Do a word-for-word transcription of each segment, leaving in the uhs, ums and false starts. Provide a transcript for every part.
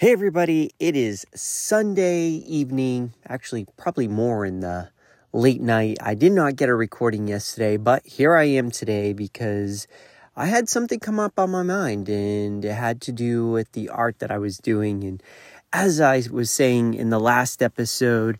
Hey everybody, it is Sunday evening, actually probably more in the late night. I did not get a recording yesterday, but here I am today because I had something come up on my mind and it had to do with the art that I was doing. And as I was saying in the last episode,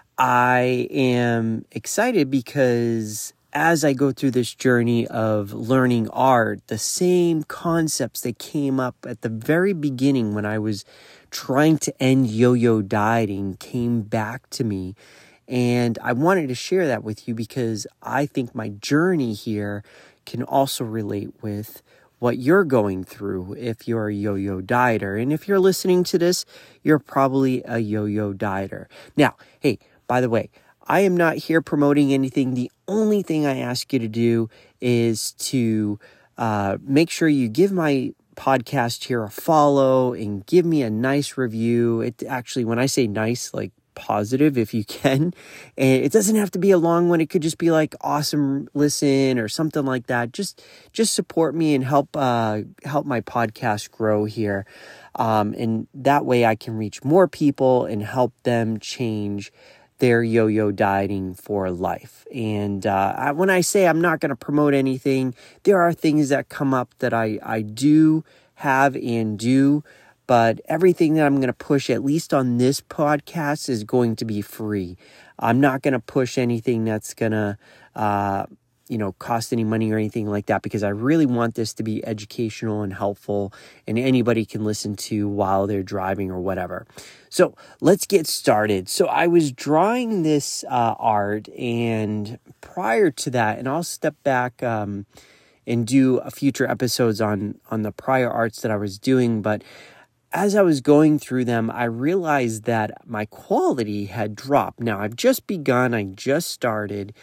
I am excited because as I go through this journey of learning art, the same concepts that came up at the very beginning when I was trying to end yo-yo dieting came back to me. And I wanted to share that with you because I think my journey here can also relate with what you're going through if you're a yo-yo dieter. And if you're listening to this, you're probably a yo-yo dieter. Now, hey, by the way, I am not here promoting anything. The only thing I ask you to do is to uh, make sure you give my podcast here a follow and give me a nice review. It actually, when I say nice, like positive if you can, and it doesn't have to be a long one. It could just be like awesome listen or something like that. Just just support me and help uh, help my podcast grow here. Um, and that way I can reach more people and help them change their yo-yo dieting for life. And uh, I, when I say I'm not going to promote anything, there are things that come up that I, I do have and do, but everything that I'm going to push, at least on this podcast, is going to be free. I'm not going to push anything that's going to, uh, you know, cost any money or anything like that, because I really want this to be educational and helpful and anybody can listen to while they're driving or whatever. So let's get started. So I was drawing this uh, art, and prior to that, and I'll step back um, and do a future episodes on, on the prior arts that I was doing, but as I was going through them, I realized that my quality had dropped. Now, I've just begun, I just started,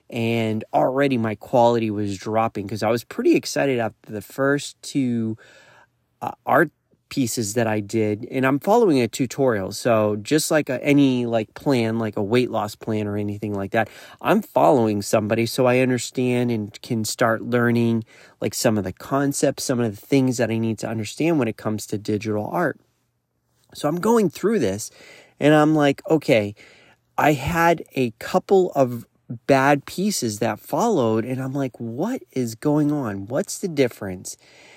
and already my quality was dropping because I was pretty excited after the first two uh, art pieces that I did. And I'm following a tutorial. So just like a, any like plan, like a weight loss plan or anything like that, I'm following somebody so I understand and can start learning like some of the concepts, some of the things that I need to understand when it comes to digital art. So I'm going through this and I'm like, okay, I had a couple of bad pieces that followed, and I'm like, what is going on? What's the difference?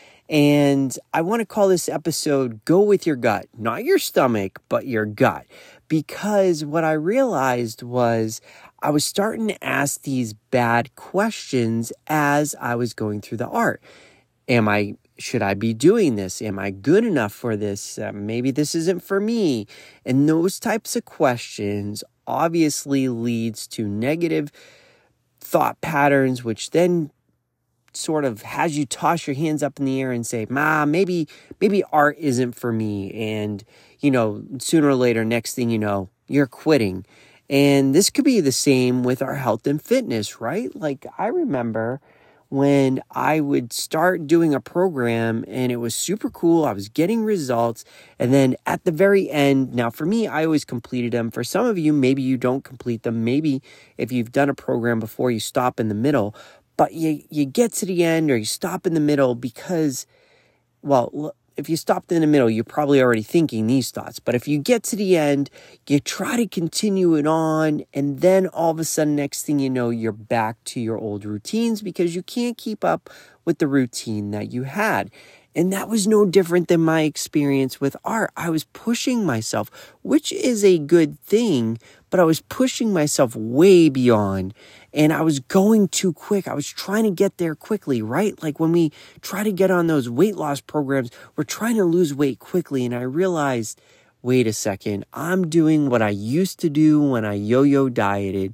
And I want to call this episode Go With Your Gut, not your stomach, but your gut. Because what I realized was I was starting to ask these bad questions as I was going through the art. Am I, should I be doing this? Am I good enough for this? Uh, maybe this isn't for me. And those types of questions obviously leads to negative thought patterns, which then sort of has you toss your hands up in the air and say, ma, maybe, maybe art isn't for me. And, you know, sooner or later, next thing you know, you're quitting. And this could be the same with our health and fitness, right? Like I remember when I would start doing a program and it was super cool. I was getting results. And then at the very end, now for me, I always completed them. For some of you, maybe you don't complete them. Maybe if you've done a program before, you stop in the middle. But you, you get to the end or you stop in the middle because, well, if you stopped in the middle, you're probably already thinking these thoughts. But if you get to the end, you try to continue it on. And then all of a sudden, next thing you know, you're back to your old routines because you can't keep up with the routine that you had. And that was no different than my experience with art. I was pushing myself, which is a good thing, but I was pushing myself way beyond. And I was going too quick. I was trying to get there quickly, right? Like when we try to get on those weight loss programs, we're trying to lose weight quickly. And I realized, wait a second, I'm doing what I used to do when I yo-yo dieted.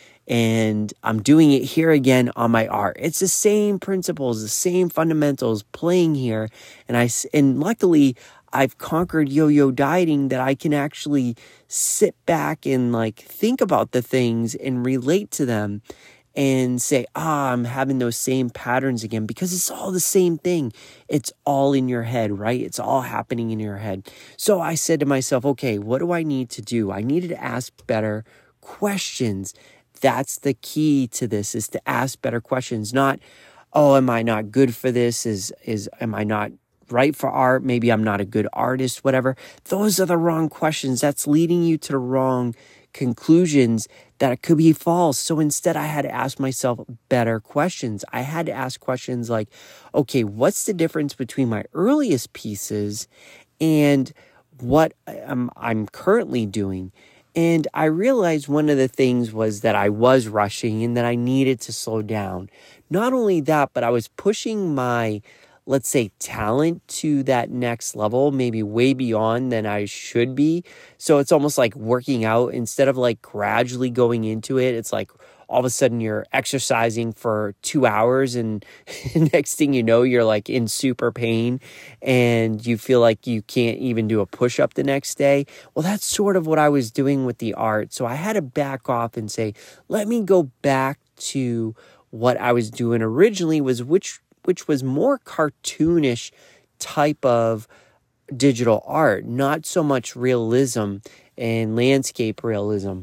And I'm doing it here again on my art. It's the same principles, the same fundamentals playing here. And I, and luckily I've conquered yo-yo dieting that I can actually sit back and like think about the things and relate to them and say, ah, I'm having those same patterns again because it's all the same thing. It's all in your head, right? It's all happening in your head. So I said to myself, okay, what do I need to do? I needed to ask better questions. That's the key to this, is to ask better questions. Not, oh, am I not good for this? Is, is, am I not right for art. Maybe I'm not a good artist, whatever. Those are the wrong questions. That's leading you to the wrong conclusions that it could be false. So instead, I had to ask myself better questions. I had to ask questions like, okay, what's the difference between my earliest pieces and what I'm, I'm currently doing? And I realized one of the things was that I was rushing and that I needed to slow down. Not only that, but I was pushing my, let's say, talent to that next level, maybe way beyond than I should be. So it's almost like working out. Instead of like gradually going into it, it's like all of a sudden you're exercising for two hours and next thing you know, you're like in super pain and you feel like you can't even do a push-up the next day. Well, that's sort of what I was doing with the art. So I had to back off and say, let me go back to what I was doing originally, was which which was more cartoonish type of digital art, not so much realism and landscape realism.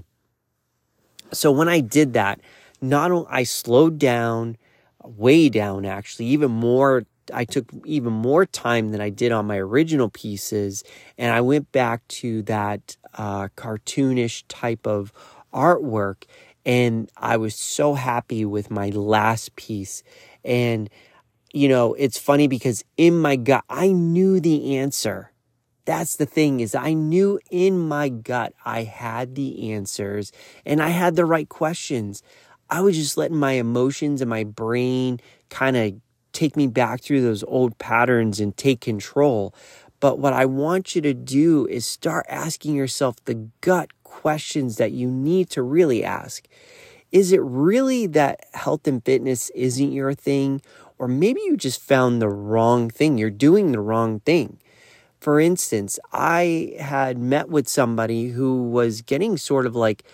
So when I did that, not only I slowed down, way down actually, even more. I took even more time than I did on my original pieces, and I went back to that uh, cartoonish type of artwork, and I was so happy with my last piece. And you know, it's funny because in my gut, I knew the answer. That's the thing, is I knew in my gut I had the answers and I had the right questions. I was just letting my emotions and my brain kind of take me back through those old patterns and take control. But what I want you to do is start asking yourself the gut questions that you need to really ask. Is it really that health and fitness isn't your thing? Or maybe you just found the wrong thing. You're doing the wrong thing. For instance, I had met with somebody who was getting sort of like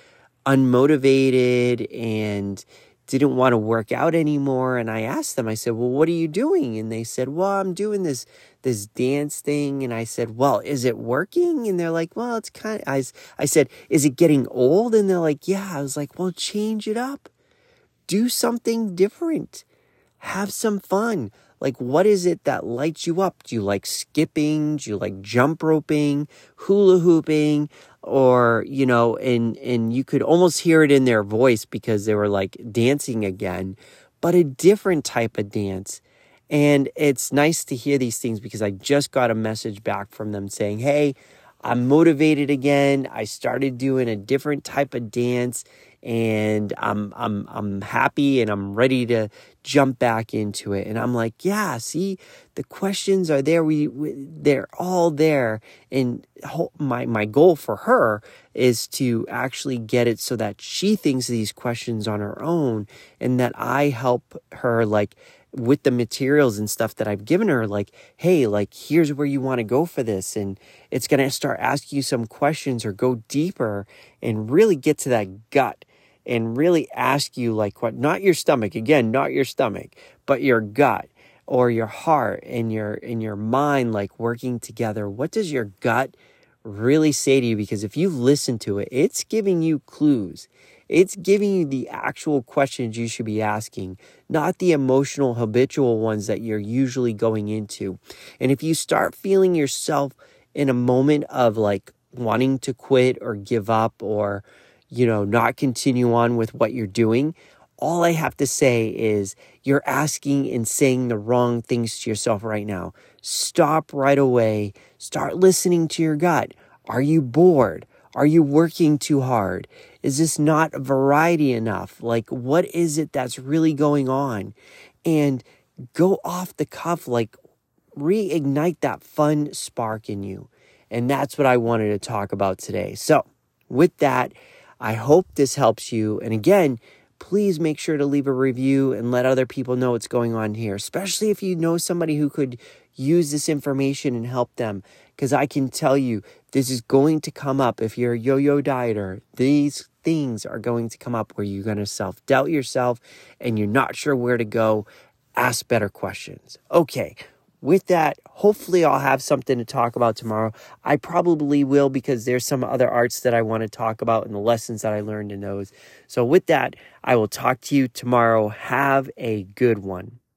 unmotivated and didn't want to work out anymore. And I asked them, I said, well, what are you doing? And they said, well, I'm doing this this dance thing. And I said, well, is it working? And they're like, well, it's kind of, I, I said, is it getting old? And they're like, yeah. I was like, well, change it up. Do something different. Have some fun. Like, what is it that lights you up? Do you like skipping? Do you like jump roping, hula hooping? Or, you know, and, and you could almost hear it in their voice because they were like dancing again, but a different type of dance. And it's nice to hear these things because I just got a message back from them saying, hey, I'm motivated again. I started doing a different type of dance and I'm I'm I'm happy and I'm ready to jump back into it. And I'm like, yeah, see, the questions are there. We, we they're all there. And ho- my my goal for her is to actually get it so that she thinks of these questions on her own, and that I help her like with the materials and stuff that I've given her, like, hey, like, here's where you want to go for this. And it's going to start asking you some questions or go deeper and really get to that gut and really ask you like what, not your stomach, again, not your stomach, but your gut or your heart and your, and your mind, like working together. What does your gut really say to you? Because if you listen to it, it's giving you clues. It's giving you the actual questions you should be asking, not the emotional, habitual ones that you're usually going into. And if you start feeling yourself in a moment of like wanting to quit or give up or, you know, not continue on with what you're doing, all I have to say is you're asking and saying the wrong things to yourself right now. Stop right away. Start listening to your gut. Are you bored? Are you working too hard? Is this not variety enough? Like, what is it that's really going on? And go off the cuff, like reignite that fun spark in you. And that's what I wanted to talk about today. So with that, I hope this helps you. And again, please make sure to leave a review and let other people know what's going on here, especially if you know somebody who could use this information and help them. Because I can tell you, this is going to come up. If you're a yo-yo dieter, these things are going to come up where you're going to self-doubt yourself and you're not sure where to go. Ask better questions. Okay, with that, hopefully I'll have something to talk about tomorrow. I probably will because there's some other arts that I want to talk about and the lessons that I learned in those. So with that, I will talk to you tomorrow. Have a good one.